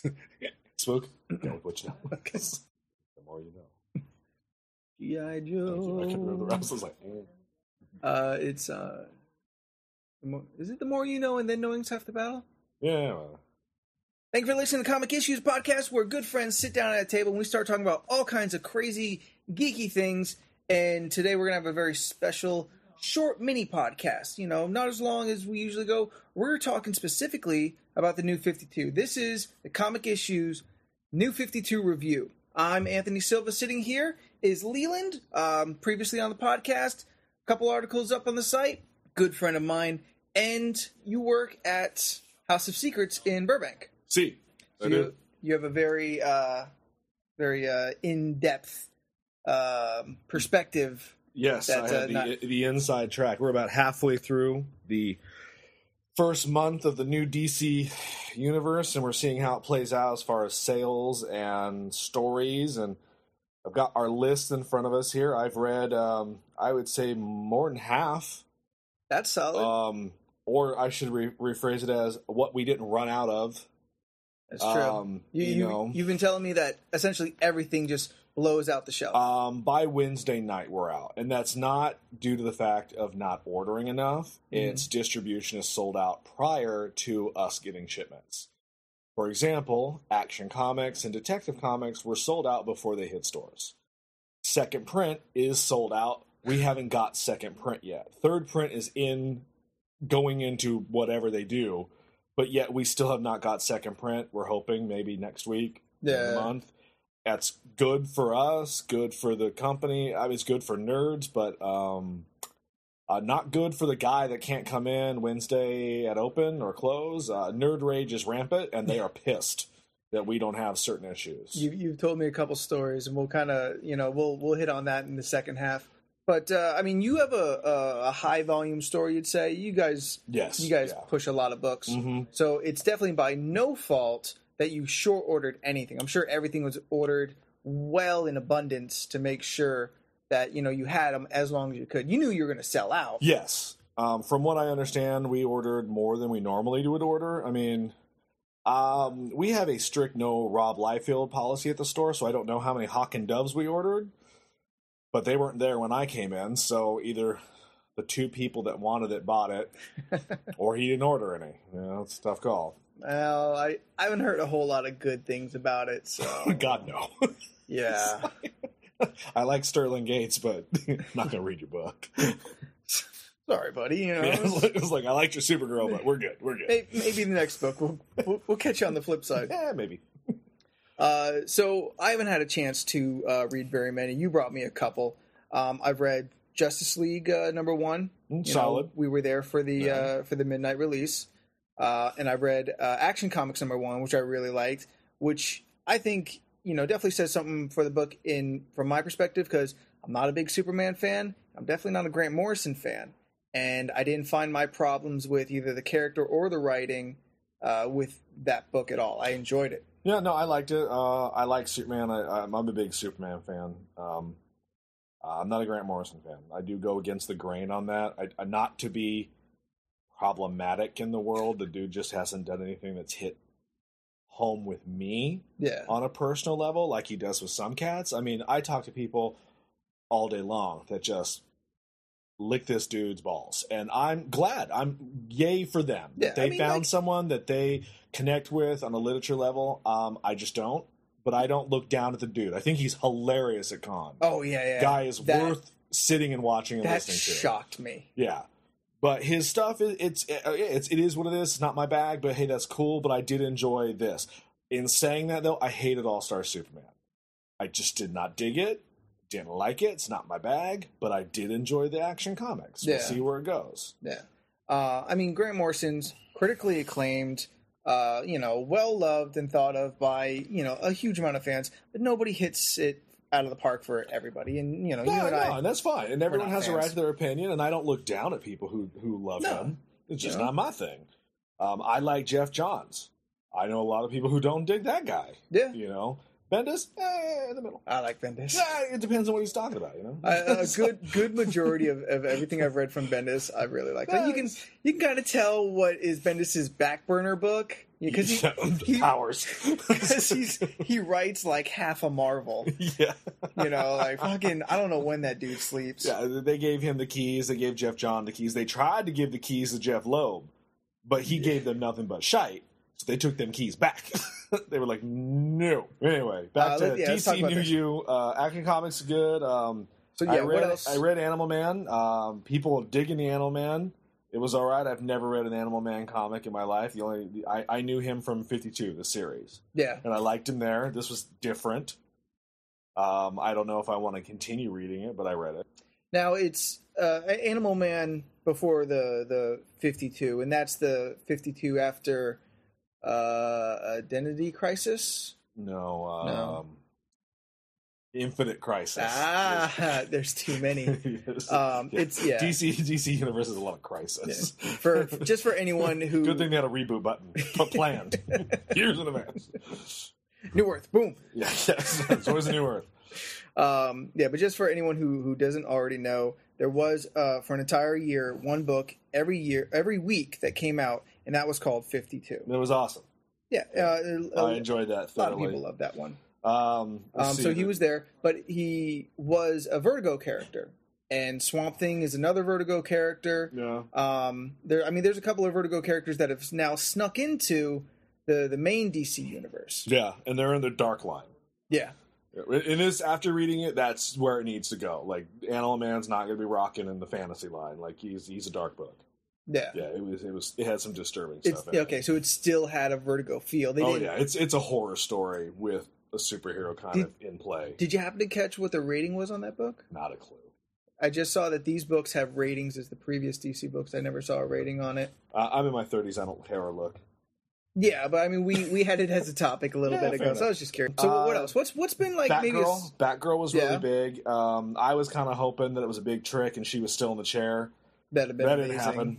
Spook? Go with what you know. The more you know. G.I. I Joe. couldn't remember the rest. I was like, It's is it the more you know and then knowing's half the battle? yeah. Well, Thank you for listening to Comic Issues Podcast, where good friends sit down at a table and we start talking about all kinds of crazy, geeky things. And today we're going to have a very special, short mini podcast. You know, not as long as we usually go. We're talking specifically about the New 52. This is the Comic Issues New 52 review. I'm Anthony Silva. Sitting here is Leland, previously on the podcast. A couple articles up on the site. Good friend of mine. And you work at House of Secrets in Burbank. see. So you have a very in-depth perspective. Yes, I had the inside track. We're about halfway through the first month of the new DC universe, and we're seeing how it plays out as far as sales and stories. And I've got our list in front of us here. I've read, I would say, more than half. That's solid. Or I should rephrase it as what we didn't run out of. That's true. You've been telling me that essentially everything just blows out the shelf. By Wednesday night, we're out. And that's not due to the fact of not ordering enough. Its distribution is sold out prior to us getting shipments. For example, Action Comics and Detective Comics were sold out before they hit stores. Second print is sold out. We haven't got second print yet. Third print is going into whatever they do, but yet we still have not got second print. We're hoping maybe next week, a month. That's good for us, good for the company. I mean, it's good for nerds, but not good for the guy that can't come in Wednesday at open or close. Nerd rage is rampant, and they are pissed that we don't have certain issues. You've told me a couple stories, and we'll kind of, we'll hit on that in the second half. But I mean, you have a high volume store. You'd say you guys push a lot of books, so it's definitely by no fault that you short ordered anything. I'm sure everything was ordered well in abundance to make sure that you had them as long as you could. You knew you were going to sell out. Yes, from what I understand, we ordered more than we normally would order. I mean, we have a strict no Rob Liefeld policy at the store, so I don't know how many Hawk and Doves we ordered. But they weren't there when I came in, so either the two people that wanted it bought it, or he didn't order any. It's a tough call. Well, I haven't heard a whole lot of good things about it, so... God, no. Yeah. I like Sterling Gates, but I'm not going to read your book. Sorry, buddy. It was like, I liked your Supergirl, but we're good. Maybe the next book. We'll catch you on the flip side. Yeah, maybe. So I haven't had a chance to read very many. You brought me a couple. I've read Justice League #1. Solid. We were there for the midnight release. And I've read Action Comics #1, which I really liked, which I think definitely says something for the book from my perspective, because I'm not a big Superman fan. I'm definitely not a Grant Morrison fan, and I didn't find my problems with either the character or the writing with that book at all. I enjoyed it. Yeah, no, I liked it. I like Superman. I'm a big Superman fan. I'm not a Grant Morrison fan. I do go against the grain on that. Not to be problematic in the world, the dude just hasn't done anything that's hit home with me on a personal level like he does with some cats. I mean, I talk to people all day long that just lick this dude's balls, and I'm glad. I'm yay for them. They found someone that they connect with on a literature level. I just don't, but I don't look down at the dude. I think he's hilarious at con. Oh yeah. Guy is worth sitting and watching and listening to. That shocked me. Yeah. But his stuff, it is what it is. It's not my bag, but hey, that's cool. But I did enjoy this. In saying that, though, I hated All-Star Superman. I just did not dig it. Didn't like it. It's not my bag. But I did enjoy the Action Comics. We'll see where it goes. Yeah. I mean, Grant Morrison's critically acclaimed, well-loved and thought of by, a huge amount of fans. But nobody hits it out of the park for everybody, and you and I, and that's fine, and everyone has a right to their opinion, and I don't look down at people who love him. It's just not my thing. I like Jeff Johns. I know a lot of people who don't dig that guy. Bendis, in the middle. I like Bendis. It depends on what he's talking about, you know. A good majority of everything I've read from Bendis, I really like. Like you can kind of tell what is Bendis's back burner book because he powers because he writes like half a Marvel. Yeah, you know, like fucking. I don't know when that dude sleeps. Yeah, they gave him the keys. They gave Jeff John the keys. They tried to give the keys to Jeff Loeb, but he gave them nothing but shite. So they took them keys back. They were like, no. Anyway, back to DC New You. Action Comics is good. What else? I read Animal Man. People digging the Animal Man. It was all right. I've never read an Animal Man comic in my life. I knew him from 52, the series. Yeah. And I liked him there. This was different. I don't know if I want to continue reading it, but I read it. Now it's Animal Man before the 52, and that's the 52 after Identity Crisis. No. Infinite Crisis. There's too many. Yes. It's DC Universe is a lot of crisis. Yeah. For anyone who good thing they had a reboot button planned years in advance. New Earth, boom. Yeah, yes. It's always a New Earth. But just for anyone who doesn't already know, there was for an entire year one book every week that came out, and that was called 52. It was awesome. Yeah, I enjoyed that thoroughly. A lot of people love that one. So he was there, but he was a Vertigo character, and Swamp Thing is another Vertigo character. Yeah. There's a couple of Vertigo characters that have now snuck into the main DC universe. Yeah, and they're in the Dark Line. Yeah. It is, after reading it, that's where it needs to go. Like, Animal Man's not going to be rocking in the fantasy line. Like, he's a dark book. Yeah. Yeah, it had some disturbing stuff in it. Okay, so it still had a Vertigo feel. It's a horror story with a superhero of in play. Did you happen to catch what the rating was on that book? Not a clue. I just saw that these books have ratings as the previous DC books. I never saw a rating on it. I'm in my 30s. I don't care or look. Yeah, but I mean, we had it as a topic a little bit ago, so I was just curious. So what else? What's been like? Batgirl was really big. I was kind of hoping that it was a big trick and she was still in the chair. That didn't happen.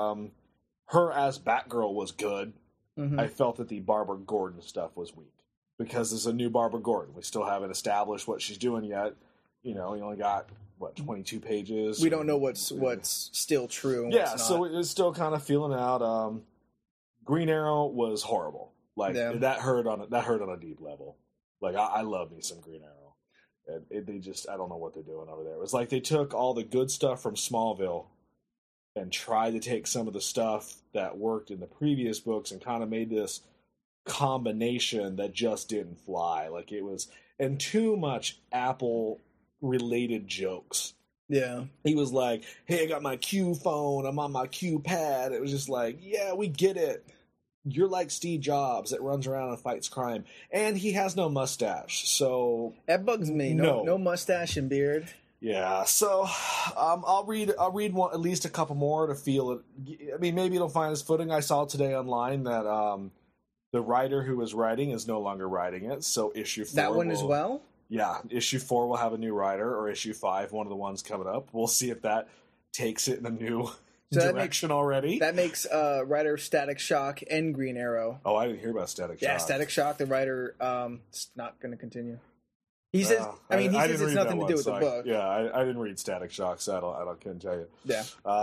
Her as Batgirl was good. Mm-hmm. I felt that the Barbara Gordon stuff was weak because there's a new Barbara Gordon. We still haven't established what she's doing yet. You know, we only got 22 pages. We don't know what's still true. And what's not. So it's still kind of feeling out. Green Arrow was horrible. Like that hurt on a deep level. Like I love me some Green Arrow, and I don't know what they're doing over there. It was like they took all the good stuff from Smallville and tried to take some of the stuff that worked in the previous books and kind of made this combination that just didn't fly. Like it was, and too much Apple related jokes. Yeah. He was like, hey, I got my Q phone. I'm on my Q pad. It was just like, yeah, we get it. You're like Steve Jobs that runs around and fights crime. And he has no mustache. So that bugs me. No mustache and beard. Yeah. So I'll read one, at least a couple more to feel it. I mean, maybe it'll find its footing. I saw today online that the writer who was writing is no longer writing it. So issue 4 that one as well? Yeah, issue 4 will have a new writer, or issue 5, one of the ones coming up. We'll see if that takes it in a new direction already. That makes writer Static Shock and Green Arrow. Oh, I didn't hear about Static Shock. Yeah, Static Shock, the writer, it's not going to continue. He says, he says it's nothing to do with the book. Yeah, I didn't read Static Shock, so I couldn't tell you. Yeah.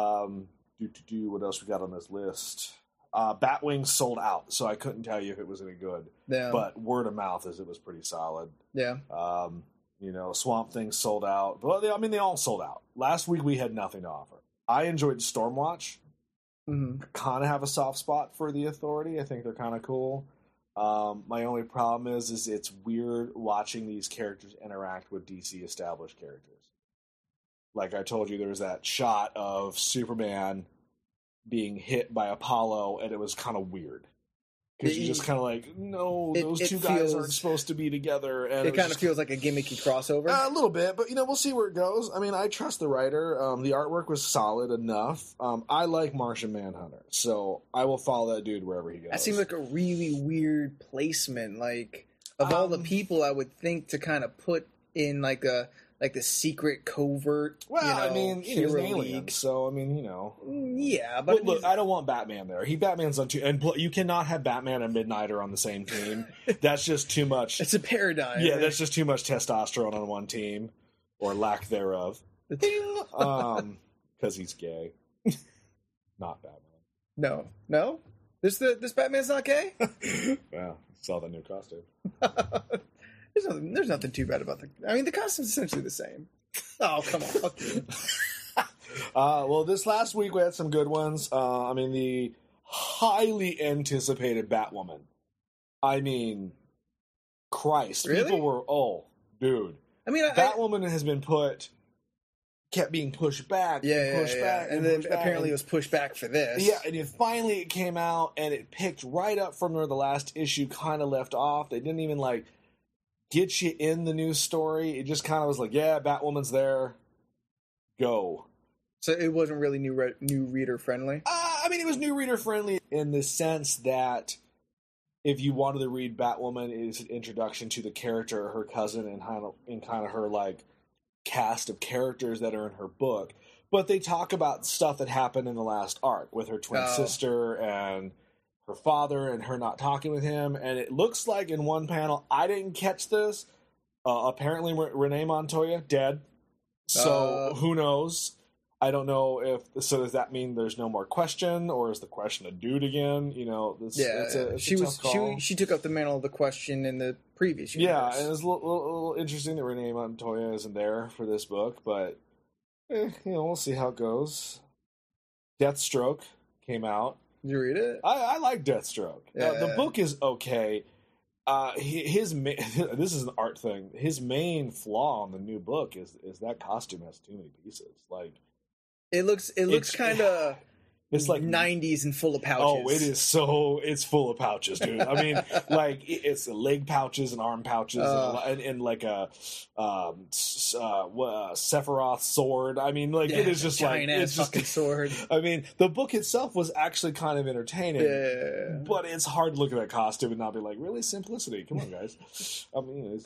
What else we got on this list? Batwing sold out, so I couldn't tell you if it was any good. Yeah. But word of mouth is it was pretty solid. Yeah. Swamp Thing sold out. Well, they all sold out. Last week we had nothing to offer. I enjoyed Stormwatch. Mm-hmm. Kind of have a soft spot for the Authority. I think they're kind of cool. My only problem is it's weird watching these characters interact with DC established characters. Like I told you, there was that shot of Superman being hit by Apollo, and it was kind of weird. Because you're just kind of like, no, those two guys aren't supposed to be together. And it kind of feels like a gimmicky crossover. A little bit, but we'll see where it goes. I mean, I trust the writer. The artwork was solid enough. I like Martian Manhunter, so I will follow that dude wherever he goes. That seems like a really weird placement. Like, of all the people I would think to kind of put in like a like the secret covert. Well, you know, I mean, he's hero an alien, league. so I mean, you know. Yeah, but But look, I don't want Batman there. Batman's on two, and you cannot have Batman and Midnighter on the same team. That's just too much. it's a paradigm. Yeah, that's just too much testosterone on one team, or lack thereof. Because he's gay, not Batman. No. This Batman's not gay. Well, saw the new costume. There's nothing too bad about the costume's essentially the same. Oh, come on, fuck you. Well, this last week we had some good ones. The highly anticipated Batwoman. I mean, Christ, really? People were dude. I mean, Batwoman has been kept being pushed back, back, and then apparently it was pushed back for this. Yeah, and it came out, and it picked right up from where the last issue kind of left off. They didn't even get you in the news story. It just kind of was like, yeah, Batwoman's there, go. So it wasn't really new reader friendly. It was new reader friendly in the sense that if you wanted to read Batwoman, it is an introduction to the character, her cousin, and kind of her cast of characters that are in her book. But they talk about stuff that happened in the last arc with her twin sister and her father and her not talking with him. And it looks like in one panel, I didn't catch this. Apparently, Renee Montoya dead. So who knows? I don't know so does that mean there's no more question, or is the question a dude again? You know, it's a tough call. She took up the mantle of the question in the previous universe. Yeah, and it's a little interesting that Renee Montoya isn't there for this book, but we'll see how it goes. Deathstroke came out. Did you read it? I like Deathstroke. Yeah. The book is okay. This is an art thing. His main flaw in the new book is that costume has too many pieces. It looks kind of it's like 90s and full of pouches. Oh, it's full of pouches, dude. I mean, it's leg pouches and arm pouches and like a Sephiroth sword. I mean, it is just it's just fucking sword. I mean, the book itself was actually kind of entertaining, but it's hard to look at that costume and not be like, really, simplicity. Come on, guys. I mean,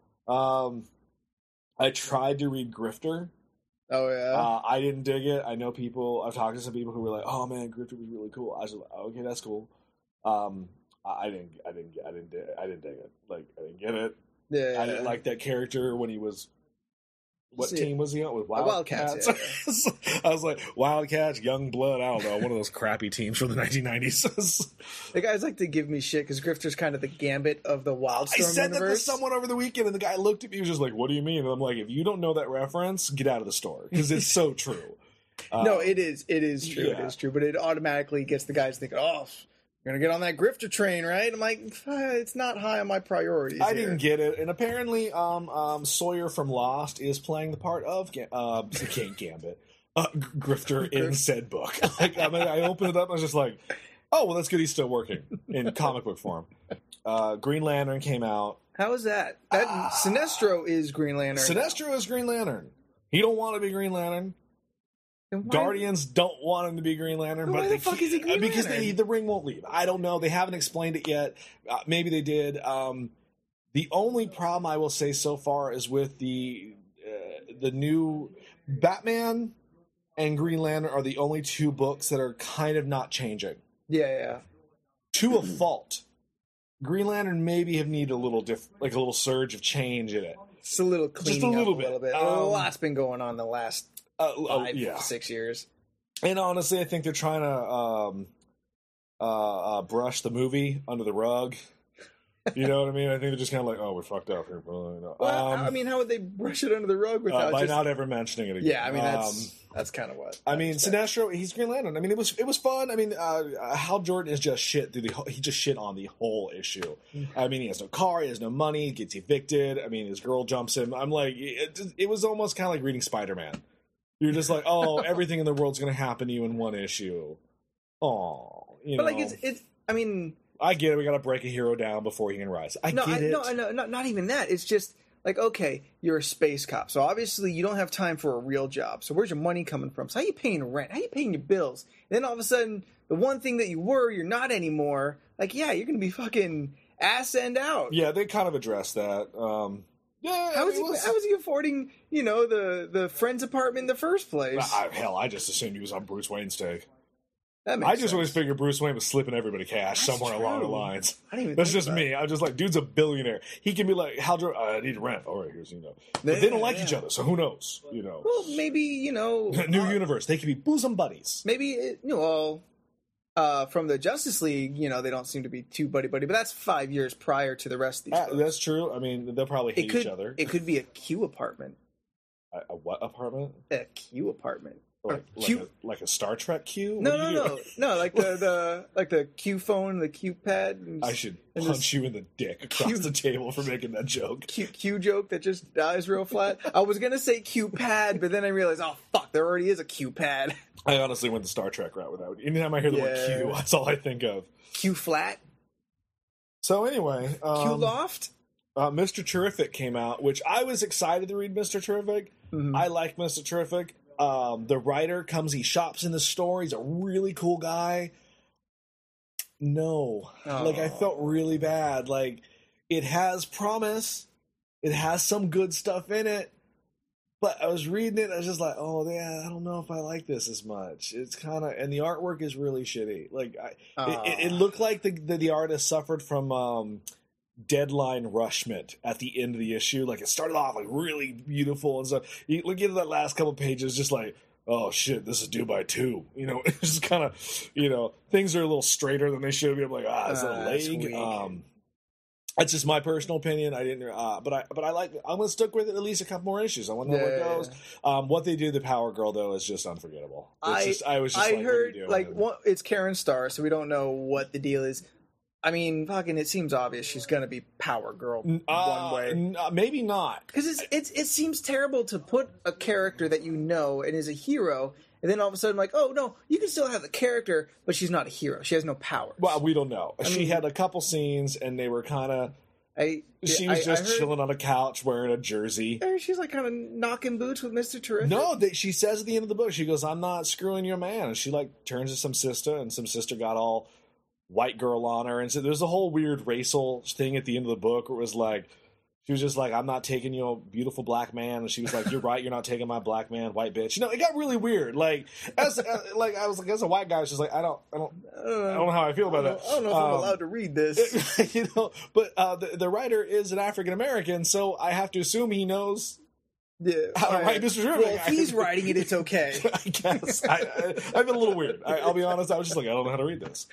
I tried to read Grifter. Oh yeah. I didn't dig it. I know people. I've talked to some people who were like, "Oh man, Grifter was really cool." I was like, "Okay, that's cool." I didn't dig it. I didn't get it. Yeah. I didn't like that character when he was. What team was he on? With Wildcats. Yeah. I was like, Wildcats, Young Blood. I don't know, one of those crappy teams from the 1990s. The guys like to give me shit because Grifter's kind of the Gambit of the Wildstorm universe. I said that to someone over the weekend, and the guy looked at me and was just like, "What do you mean?" And I'm like, "If you don't know that reference, get out of the store because it's so true." No, it is true. Yeah. It is true, but it automatically gets the guys thinking, "Oh, you're gonna get on that Grifter train, right?" I'm like, it's not high on my priorities. I didn't get it, and apparently, Sawyer from Lost is playing the part of Gambit, Grifter in said book. I opened it up, and I was just like, "Oh, well, that's good. He's still working in comic book form." Green Lantern came out. How is that? Sinestro is Green Lantern. Sinestro is Green Lantern. He don't want to be Green Lantern. Guardians don't want him to be Green Lantern, but why the fuck is he Green because Lantern? the ring won't leave. I don't know. They haven't explained it yet. Maybe they did. The only problem I will say so far is with the new Batman and Green Lantern are the only two books that are kind of not changing. Yeah. To a fault. Green Lantern maybe have needed a little a little surge of change in it. Just a little cleaning Just a little up bit. a little bit. A lot's been going on the last 6 years. And honestly, I think they're trying to brush the movie under the rug. You know what I mean? I think they're just kind of like, "Oh, we fucked up here." Well, how would they brush it under the rug without by not ever mentioning it again? Yeah, I mean that's kind of what. Sinestro, he's Green Lantern. I mean, it was fun. I mean, Hal Jordan is just shit through he just shit on the whole issue. I mean, he has no car, he has no money, he gets evicted. I mean, his girl jumps him. I'm like, it was almost kind of like reading Spider-Man. You're just like, oh, everything in the world's going to happen to you in one issue. Oh, but like it's. I mean, I get it. We got to break a hero down before he can rise. I get it. No, not even that. It's just like, okay, you're a space cop, so obviously you don't have time for a real job. So where's your money coming from? So how you paying rent? How you paying your bills? And then all of a sudden, the one thing that you were, you're not anymore. Like, yeah, you're going to be fucking ass end out. Yeah, they kind of addressed that. Yeah, How was he affording, the friend's apartment in the first place? I just assumed he was on Bruce Wayne's take. That makes I just sense. always figured Bruce Wayne was slipping everybody cash That's somewhere along the true. lines. I didn't even That's think just about me. I'm just like, dude's a billionaire. He can be like, I need rent. All right, here's, But they don't like each other, so who knows? Well, maybe, New universe. They could be bosom buddies. maybe, from the Justice League, they don't seem to be too buddy-buddy, but that's 5 years prior to the rest of these books. That's true. I mean, they'll probably hate each other. It could be a Q apartment. A what apartment? A Q apartment. Like a Star Trek Q? No, like the Q phone, the Q pad. I should punch you in the dick across the table for making that joke. Q joke that just dies real flat. I was gonna say Q pad, but then I realized, oh fuck, there already is a Q pad. I honestly went the Star Trek route with that. Anytime I hear the word Q, that's all I think of. Q flat. So anyway, Q loft. Mr. Terrific came out, which I was excited to read. Mr. Terrific. Mm-hmm. I like Mr. Terrific. The writer he shops in the store. He's a really cool guy. No. I felt really bad. It has promise. It has some good stuff in it. But I was reading it, I was just like, oh, yeah, I don't know if I like this as much. It's kind of, and the artwork is really shitty. It looked like the artist suffered from deadline rushment at the end of the issue. It started off really beautiful and stuff. You look into that last couple pages, just oh shit, this is due by 2. It's just kind of, things are a little straighter than they should be. I'm like, it's a leg. That's just my personal opinion. I didn't, but I like. I'm gonna stick with it at least a couple more issues. I want to know where it goes. What they do to Power Girl though is just unforgettable. I heard it's Karen Starr, so we don't know what the deal is. I mean, fucking, it seems obvious she's gonna be Power Girl one way. Maybe not, because it seems terrible to put a character that and is a hero. And then all of a sudden, oh, no, you can still have the character, but she's not a hero. She has no powers. Well, we don't know. She had a couple scenes, and they were kind of... She was just chilling on a couch wearing a jersey. She's kind of knocking boots with Mr. Terrific. No, she says at the end of the book, she goes, I'm not screwing your man. And she, turns to some sister, and some sister got all white girl on her. And so there's a whole weird racial thing at the end of the book where it was she was just I'm not taking you, a beautiful black man. And she was like, you're right, you're not taking my black man, white bitch. It got really weird. I was as a white guy, I was just I don't know how I feel about that. I don't know if I'm allowed to read this. But the writer is an African American, so I have to assume he knows how to write Mr. Terrific. Well, if he's writing it, it's okay. I guess. I've been a little weird. I'll be honest, I was just I don't know how to read this.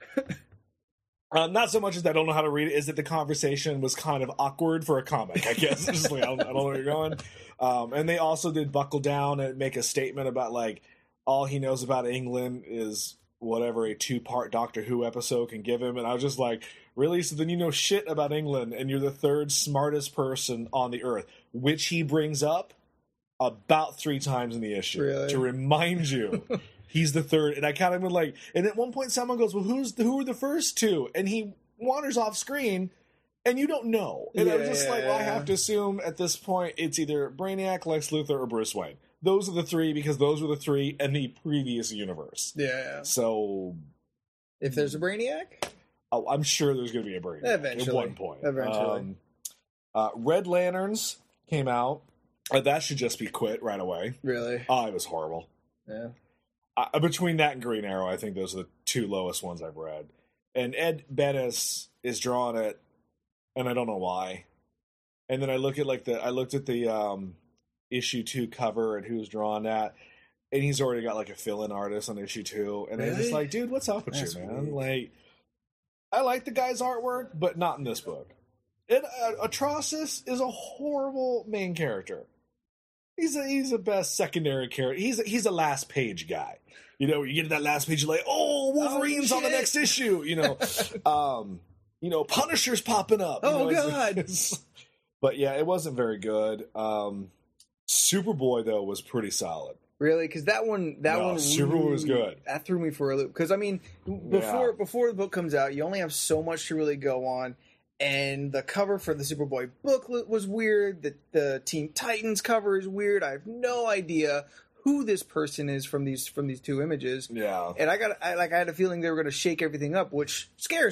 Not so much as I don't know how to read it, is that the conversation was kind of awkward for a comic, I guess. Just I don't know where you're going. And they also did buckle down and make a statement about, all he knows about England is whatever a 2-part Doctor Who episode can give him. And I was just really? So then you know shit about England, and you're the 3rd smartest person on the Earth, which he brings up about 3 times in the issue to remind you. He's the 3rd, and I kind of been and at one point someone goes, well, who are the first 2? And he wanders off screen, and you don't know. And I'm just well, I have to assume at this point it's either Brainiac, Lex Luthor, or Bruce Wayne. Those are the 3 because those were the 3 in the previous universe. Yeah. So, if there's a Brainiac, I'm sure there's going to be a Brainiac eventually. at one point. Eventually. Red Lanterns came out. That should just be quit right away. Really? Oh, it was horrible. Yeah. Between that and Green Arrow, I think those are the 2 lowest ones I've read. And Ed Benes is drawing it, and I don't know why. And then I look at I looked at the issue 2 cover and who's drawing that, and he's already got a fill-in artist on issue 2, and I'm just dude, what's up with you, man? Weird. I like the guy's artwork, but not in this book. And Atrocitus is a horrible main character. He's a best secondary character. He's a last page guy. You get to that last page, you're Wolverine's on the next issue. Punisher's popping up. God. But yeah, it wasn't very good. Superboy though was pretty solid. Really? Because that one Superboy was good. That threw me for a loop. Because before the book comes out, you only have so much to really go on. And the cover for the Superboy book was weird. The Teen Titans cover is weird. I have no idea who this person is from these 2 images. Yeah. And I had a feeling they were going to shake everything up, which scares me.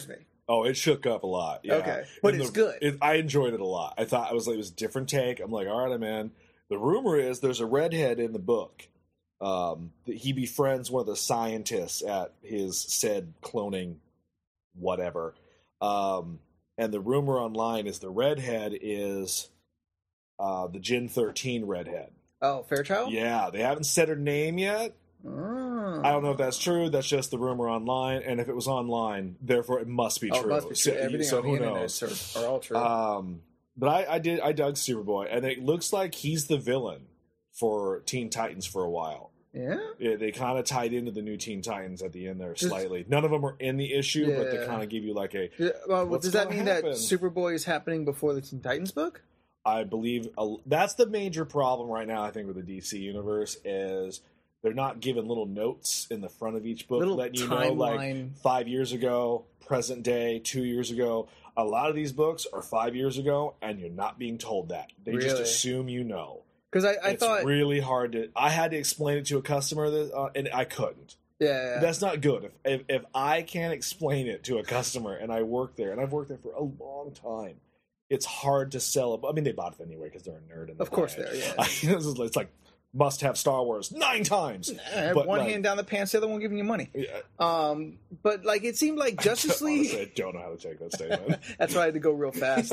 Oh, it shook up a lot. Yeah. Okay, but it's good. I enjoyed it a lot. I thought it was a different take. I'm like, all right, man. The rumor is there's a redhead in the book. That he befriends one of the scientists at his said cloning whatever. And the rumor online is the redhead is the Gen 13 redhead. Oh, Fairchild? Yeah, they haven't said her name yet. Oh. I don't know if that's true. That's just the rumor online. And if it was online, therefore it must be true. It must be true. Everything so on the who internet knows? are all true. But I dug Superboy, and it looks like he's the villain for Teen Titans for a while. Yeah? They kind of tied into the new Teen Titans at the end there slightly. None of them are in the issue, but they kind of give you like a... does that mean that Superboy is happening before the Teen Titans book? I believe that's the major problem right now, I think, with the DC universe is they're not giving little notes in the front of each book letting you know, like 5 years ago, present day, 2 years ago. A lot of these books are 5 years ago, and you're not being told that. They just assume you know. Because I thought it's really hard to. I had to explain it to a customer, and I couldn't. Yeah. That's not good. If I can't explain it to a customer, and I work there, and I've worked there for a long time, it's hard to sell it. I mean, they bought it anyway because they're a nerd. And of course they're. Yeah. It's like must have Star Wars 9 times. But one hand down the pants, the other one giving you money. Yeah. But like it seemed like Justice League. Honestly, I don't know how to take that statement. That's why I had to go real fast.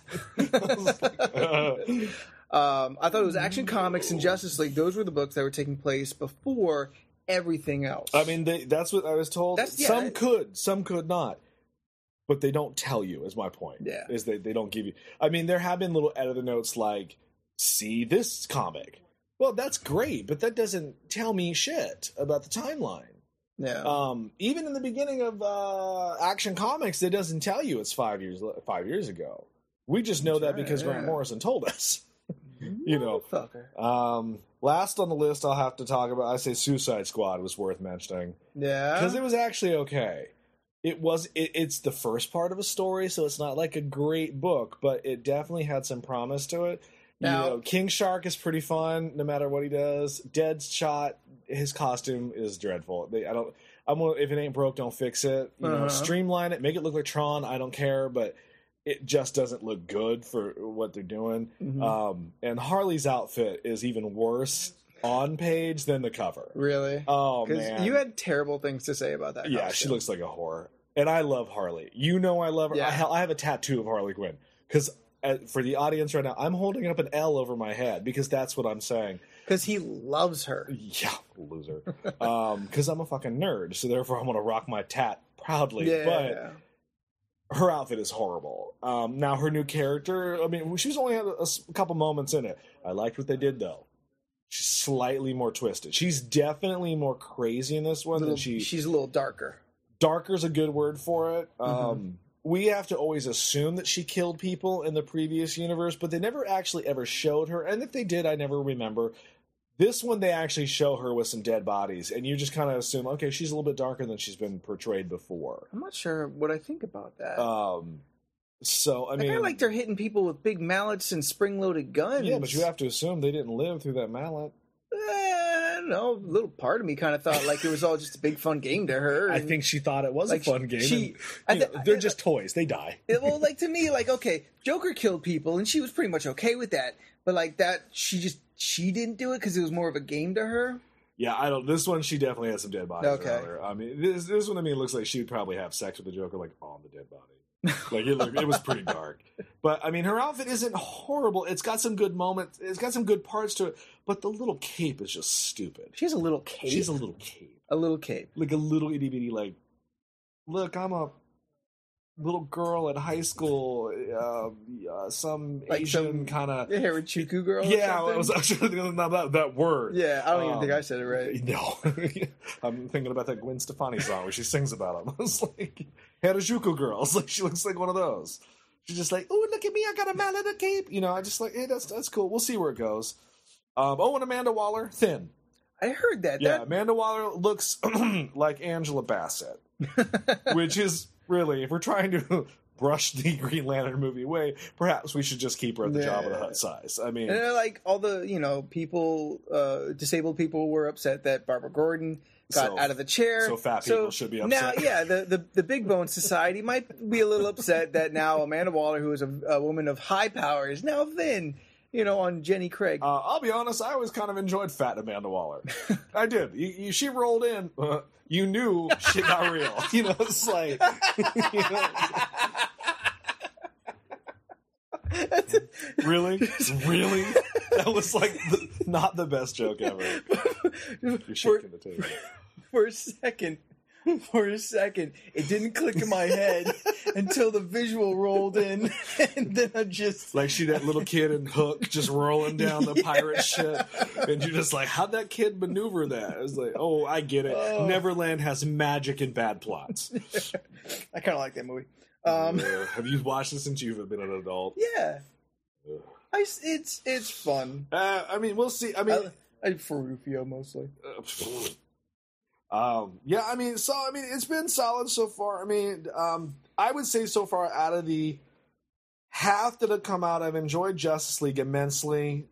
I thought it was Action Comics and Justice League. Those were the books that were taking place before everything else. I mean, that's what I was told. Some could not. But they don't tell you, is my point. Yeah. Is they don't give you... I mean, there have been little editor notes like, see this comic. Well, that's great, but that doesn't tell me shit about the timeline. Yeah. Even in the beginning of Action Comics, it doesn't tell you it's 5 years ago. We just know that because Grant Morrison told us. You know. Last on the list I'll have to talk about, I say Suicide Squad was worth mentioning. Yeah. Because it was actually okay. It's the first part of a story, so it's not like a great book, but it definitely had some promise to it. Now, King Shark is pretty fun, no matter what he does. Deadshot, his costume is dreadful. If it ain't broke, don't fix it. Streamline it, make it look like Tron. I don't care, but it just doesn't look good for what they're doing. Mm-hmm. And Harley's outfit is even worse on page than the cover. Really? Oh, man. You had terrible things to say about that costume. Yeah, she looks like a whore. And I love Harley. You know I love her. Yeah. I have a tattoo of Harley Quinn. Because for the audience right now, I'm holding up an L over my head because that's what I'm saying. Because he loves her. Yeah, loser. Because I'm a fucking nerd, so therefore I'm going to rock my tat proudly. Yeah. But her outfit is horrible. Now, her new character, I mean, she's only had a couple moments in it. I liked what they did, though. She's slightly more twisted. She's definitely more crazy in this one. She's a little darker. Darker's a good word for it. We have to always assume that she killed people in the previous universe, but they never actually ever showed her. And if they did, I never remember. This one, they actually show her with some dead bodies, and you just kind of assume, okay, she's a little bit darker than she's been portrayed before. I'm not sure what I think about that. So, I mean... I feel like they're hitting people with big mallets and spring-loaded guns. Yeah, but you have to assume they didn't live through that mallet. I don't know. A little part of me kind of thought like it was all just a big fun game to her. I think she thought it was a fun game. They're just toys. They die. Well, like to me, like, okay, Joker killed people, and she was pretty much okay with that. But like that, she didn't do it because it was more of a game to her. Yeah, this one, she definitely had some dead bodies. Okay. I mean, this one, it looks like she would probably have sex with the Joker, like, on the dead body. Like, it was pretty dark. But, I mean, her outfit isn't horrible. It's got some good moments. It's got some good parts to it. But the little cape is just stupid. She has a little cape? She's a little cape. A little cape. Like a little itty-bitty, like, look, I'm a little girl at high school, some like Asian kind of... Harajuku girl? Yeah, I was actually thinking about that word. Yeah, I don't even think I said it right. No. I'm thinking about that Gwen Stefani song where she sings about them. I was like, Harajuku girls. Like, she looks like one of those. She's just like, oh, look at me, I got a mallet, a cape. You know, I just like, hey, that's cool. We'll see where it goes. And Amanda Waller, thin. I heard that. Yeah, Amanda Waller looks like Angela Bassett, which is really, if we're trying to brush the Green Lantern movie away, perhaps we should just keep her at the Jabba the Hutt size. I mean, and like all the people, disabled people were upset that Barbara Gordon got out of the chair. So fat people should be upset. Now, yeah, the Big Bone Society might be a little upset that now Amanda Waller, who is a woman of high power, is now thin. On Jenny Craig. I'll be honest, I always kind of enjoyed fat Amanda Waller. I did. She rolled in. You knew shit got real. It's like... Really? That was like not the best joke ever. You're shaking the table. For a second, it didn't click in my head until the visual rolled in, and then I just... Like that little kid in Hook just rolling down the pirate ship, and you're just like, how'd that kid maneuver that? I was like, oh, I get it. Oh. Neverland has magic and bad plots. I kind of like that movie. Have you watched it since you've been an adult? Yeah. It's fun. We'll see. I for Rufio mostly. It's been solid so far. I would say so far out of the half that have come out, I've enjoyed Justice League immensely.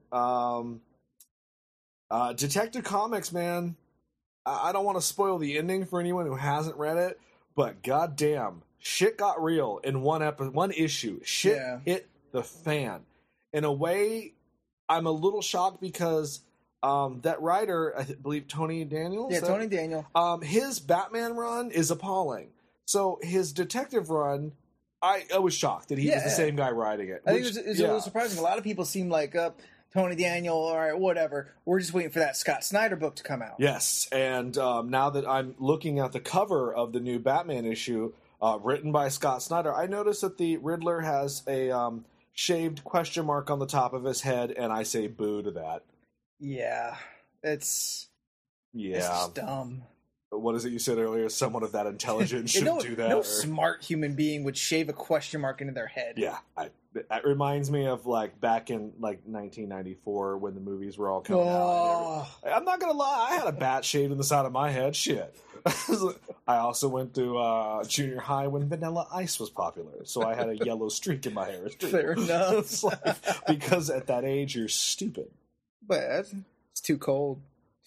Detective Comics, man, I don't want to spoil the ending for anyone who hasn't read it, but goddamn, shit got real in one issue. Shit hit the fan. In a way, I'm a little shocked because that writer, I believe Tony Daniels? Yeah, Tony Daniel. His Batman run is appalling. So his detective run, I was shocked that he was the same guy writing it. I think it's a little surprising. A lot of people seem like, Tony Daniel, all right, whatever. We're just waiting for that Scott Snyder book to come out. Yes, and now that I'm looking at the cover of the new Batman issue, written by Scott Snyder, I noticed that the Riddler has a shaved question mark on the top of his head, and I say boo to that. Yeah, it's just dumb. What is it you said earlier? Someone of that intelligence should do that. No smart human being would shave a question mark into their head. Yeah, that reminds me of back in 1994 when the movies were all coming out. I'm not gonna lie, I had a bat shaved in the side of my head. Shit. I also went to junior high when Vanilla Ice was popular, so I had a yellow streak in my hair. Fair enough. Because at that age you're stupid. But it's too cold.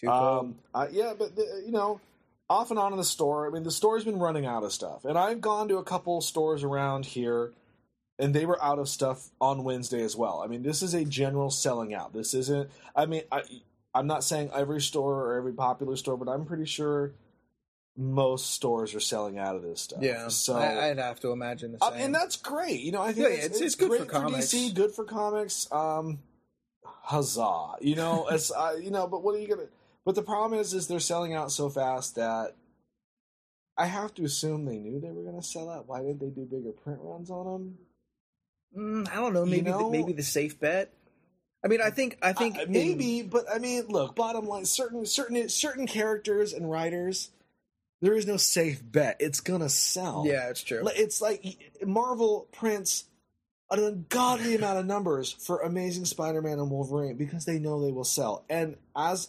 Off and on in the store. The store's been running out of stuff, and I've gone to a couple stores around here, and they were out of stuff on Wednesday as well. This is a general selling out. This isn't. I'm not saying every store or every popular store, but I'm pretty sure most stores are selling out of this stuff. Yeah, so I'd have to imagine the same. And that's great. I think it's good for comics. DC, good for comics. Huzzah! It's but what are you gonna? But the problem is they're selling out so fast that I have to assume they knew they were going to sell out. Why didn't they do bigger print runs on them? I don't know. Maybe the safe bet. I think maybe. But look. Bottom line: certain characters and writers, there is no safe bet. It's gonna sell. Yeah, it's true. It's like Marvel prints an ungodly amount of numbers for Amazing Spider-Man and Wolverine because they know they will sell. And as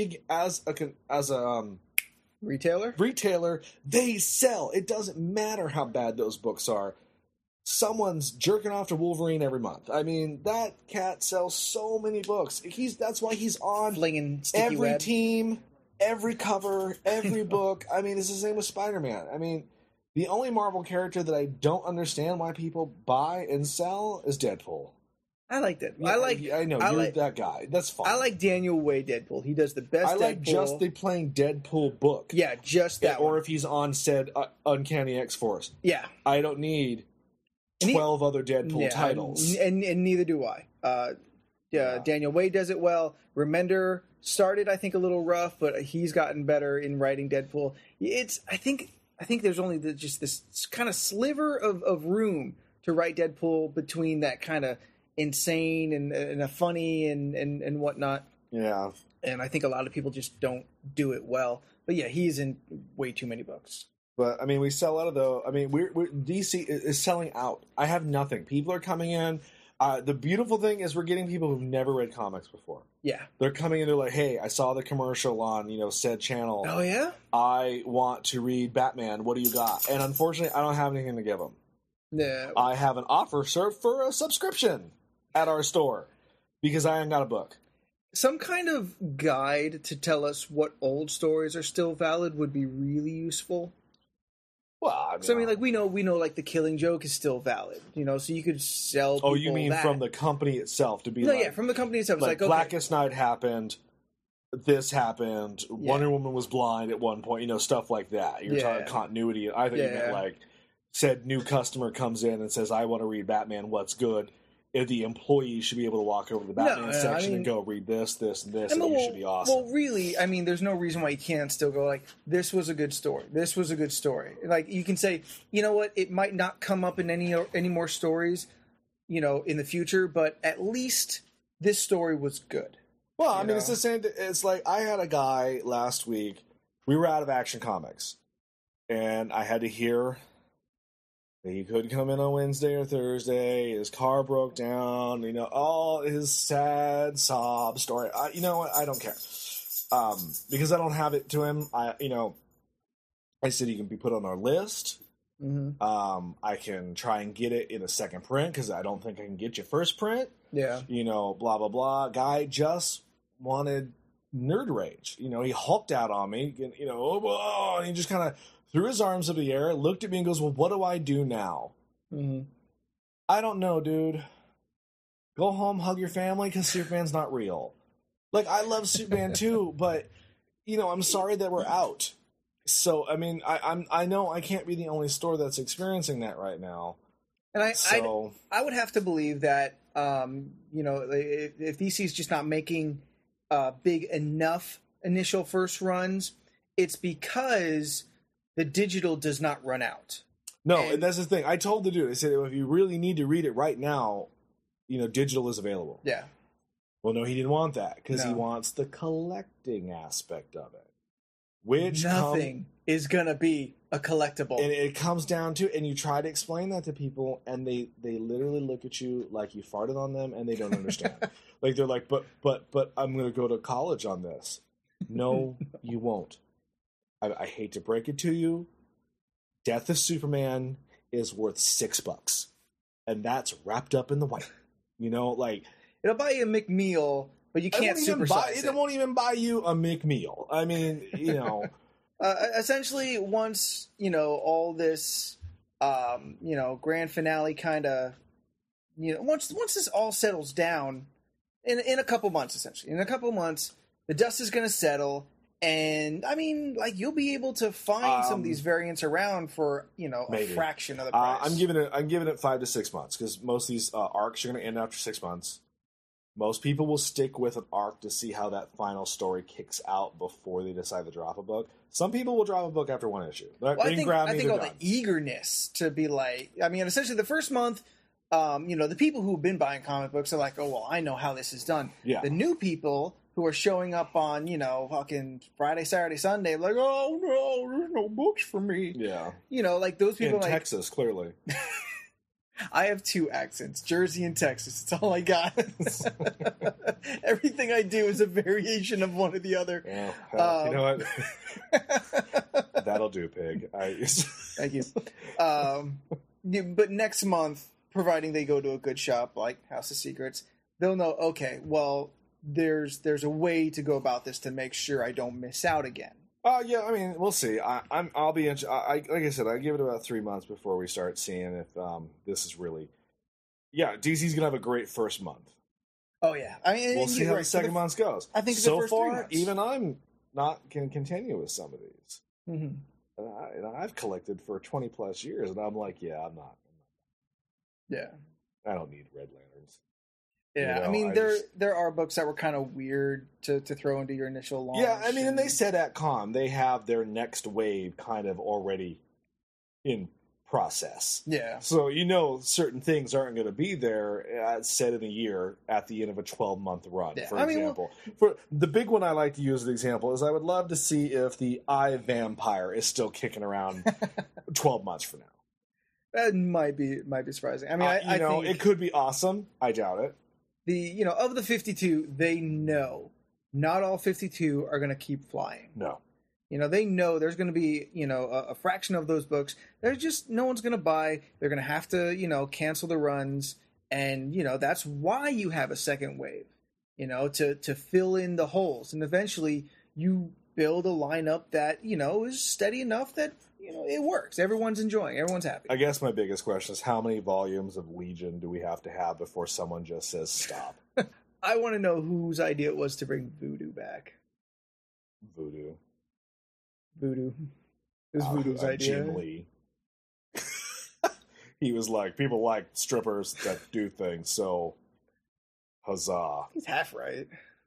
a retailer, they sell. It doesn't matter how bad those books are. Someone's jerking off to Wolverine every month. That cat sells so many books. That's why he's on flinging every team, every cover, every book. It's the same with Spider-Man. The only Marvel character that I don't understand why people buy and sell is Deadpool. I like that. Yeah, I know you're that guy. That's fine. I like Daniel Way Deadpool. He does the best. I like Deadpool. just the plain Deadpool book. Yeah, just that. Or if he's on said Uncanny X-Force. Yeah, I don't need 12 other Deadpool titles, and neither do I. Daniel Way does it well. Remender started, I think, a little rough, but he's gotten better in writing Deadpool. I think there's only just this kind of sliver of room to write Deadpool between that kind of insane and a funny and whatnot. Yeah. And I think a lot of people just don't do it well. But yeah, he's in way too many books. But we sell out of we're DC is selling out. I have nothing. People are coming in. The beautiful thing is we're getting people who've never read comics before. Yeah. They're coming in, they're like, hey, I saw the commercial on, said channel. Oh, yeah? I want to read Batman. What do you got? And unfortunately, I don't have anything to give them. No. I have an offer, sir, for a subscription at our store because I ain't got a book. Some kind of guide to tell us what old stories are still valid would be really useful. Well, So I mean, like we know, like the Killing Joke is still valid, so you could sell. Oh, you mean that. from the company itself to be No, like, yeah, from the company itself. It's like okay. Blackest Night happened, this happened, Wonder Woman was blind at one point, stuff like that. You're talking continuity. I think you meant like, said new customer comes in and says, I want to read Batman, what's good? If the employee should be able to walk over to the Batman section and go read this, this, and this, and it should be awesome. Well, really, I mean, there's no reason why you can't still go like, this was a good story. This was a good story. Like, you can say, you know what, it might not come up in any more stories, in the future, but at least this story was good. Well, I mean, it's the same. It's like I had a guy last week. We were out of Action Comics, and I had to hear that he couldn't come in on Wednesday or Thursday. His car broke down. All his sad sob story. You know what? I don't care because I don't have it to him. I said he can be put on our list. Mm-hmm. I can try and get it in a second print because I don't think I can get you first print. Yeah. Blah, blah, blah. Guy just wanted nerd rage. He hulked out on me, and, and he just kind of threw his arms up in the air, looked at me and goes, well, what do I do now? Mm-hmm. I don't know, dude. Go home, hug your family, because Superman's not real. Like, I love Superman too, but, I'm sorry that we're out. So, I mean, I know I can't be the only store that's experiencing that right now. And I would have to believe that, if DC's just not making big enough initial first runs, it's because the digital does not run out. No, and that's the thing. I told the dude, I said, if you really need to read it right now, digital is available. Yeah. Well, no, he didn't want that because he wants the collecting aspect of it. Which nothing is going to be a collectible. And it comes down to, and you try to explain that to people, and they literally look at you like you farted on them, and they don't understand. Like, they're like, but I'm going to go to college on this. No, you won't. I hate to break it to you. Death of Superman is worth $6. And that's wrapped up in the white. Like... It'll buy you a McMeal, but you can't supersize it. It won't even buy you a McMeal. I mean, essentially, once, all this, grand finale kind of, once this all settles down, in a couple months, essentially. In a couple months, the dust is going to settle, and, I mean, like, you'll be able to find some of these variants around for, a fraction of the price. I'm giving it 5 to 6 months, because most of these arcs are going to end after 6 months. Most people will stick with an arc to see how that final story kicks out before they decide to drop a book. Some people will drop a book after one issue. I think all the eagerness to be like, I mean, essentially the first month, the people who've been buying comic books are like, oh, well, I know how this is done. Yeah. The new people who are showing up on, fucking Friday, Saturday, Sunday, like, oh, no, there's no books for me. Yeah. Like those people in Texas, clearly. I have 2 accents, Jersey and Texas. It's all I got. Everything I do is a variation of one or the other. Yeah, you know what? That'll do, pig. Thank you. But next month, providing they go to a good shop like House of Secrets, they'll know, okay, well, there's a way to go about this to make sure I don't miss out again. Yeah, I mean, we'll see. I'll be like I said, I give it about 3 months before we start seeing if this is really. Yeah, DC's gonna have a great first month. Oh yeah, I mean, we'll see how the second month goes. I think so far, even I'm not can continue with some of these. Mm-hmm. And I've collected for 20 plus years, and I'm like, yeah, I'm not. Yeah, I don't need Red Lanterns. Yeah, I mean, there are books that were kind of weird to throw into your initial launch. Yeah, I mean, and they said at Con they have their next wave kind of already in process. Yeah. So certain things aren't going to be there set in a year at the end of a 12-month run, for example. For the big one I like to use as an example is I would love to see if the Eye Vampire is still kicking around 12 months from now. That might be surprising. I mean, I think it could be awesome. I doubt it. Of the 52, they know not all 52 are going to keep flying. No. They know there's going to be, a fraction of those books. There's just no one's going to buy. They're going to have to, cancel the runs. And, that's why you have a second wave. to fill in the holes. And eventually you build a lineup that, is steady enough that, it works. Everyone's enjoying. Everyone's happy. I guess my biggest question is how many volumes of Legion do we have to have before someone just says stop? I want to know whose idea it was to bring Voodoo back. Voodoo. It was Voodoo's idea. Jim Lee. He was like, people like strippers that do things, so huzzah. He's half right.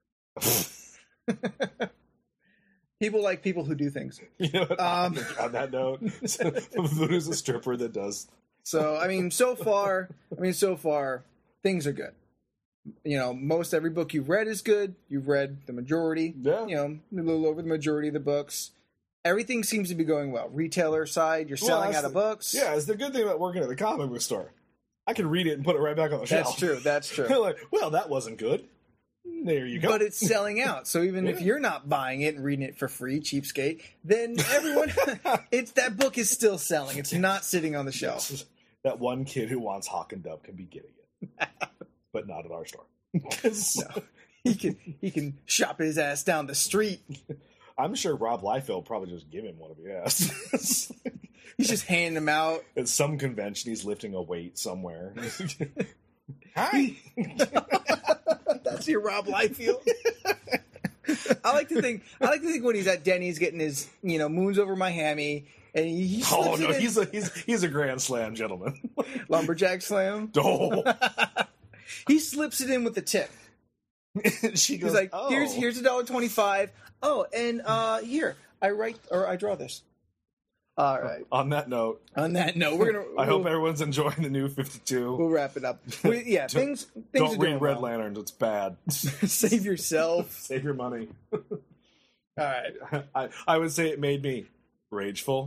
People like people who do things. On that note, Voodoo's a stripper that does. So so far, things are good. Most every book you've read is good. You've read the majority. Yeah. A little over the majority of the books. Everything seems to be going well. Retailer side, you're selling out of books. Yeah, it's the good thing about working at the comic book store. I can read it and put it right back on the shelf. That's true. Like, well, that wasn't good. There you go. But it's selling out. So even if you're not buying it and reading it for free, cheapskate, then everyone, that book is still selling. It's not sitting on the shelf. That one kid who wants Hawk and Dove can be getting it. But not at our store. No, he can shop his ass down the street. I'm sure Rob Liefeld probably just give him one if he asks. He's just handing them out. At some convention, he's lifting a weight somewhere. Hi! That's your Rob Liefeld. I like to think when he's at Denny's getting his, moons over my hammy, and he's a Grand Slam gentleman. Lumberjack slam. Oh. He slips it in with the tip. She goes, he's like, here's $1.25. Oh, and here I draw this. All right. On that note, we're gonna. I hope everyone's enjoying the new 52. We'll wrap it up. Things. Don't are read Red well. Lanterns. It's bad. Save yourself. Save your money. All right. I would say it made me rageful.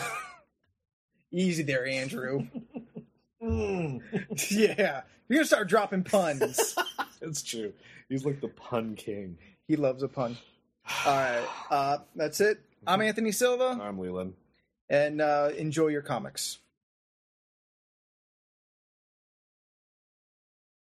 Easy there, Andrew. Yeah, you're gonna start dropping puns. It's true. He's like the pun king. He loves a pun. All right. That's it. I'm Anthony Silva. I'm Leland. And enjoy your comics.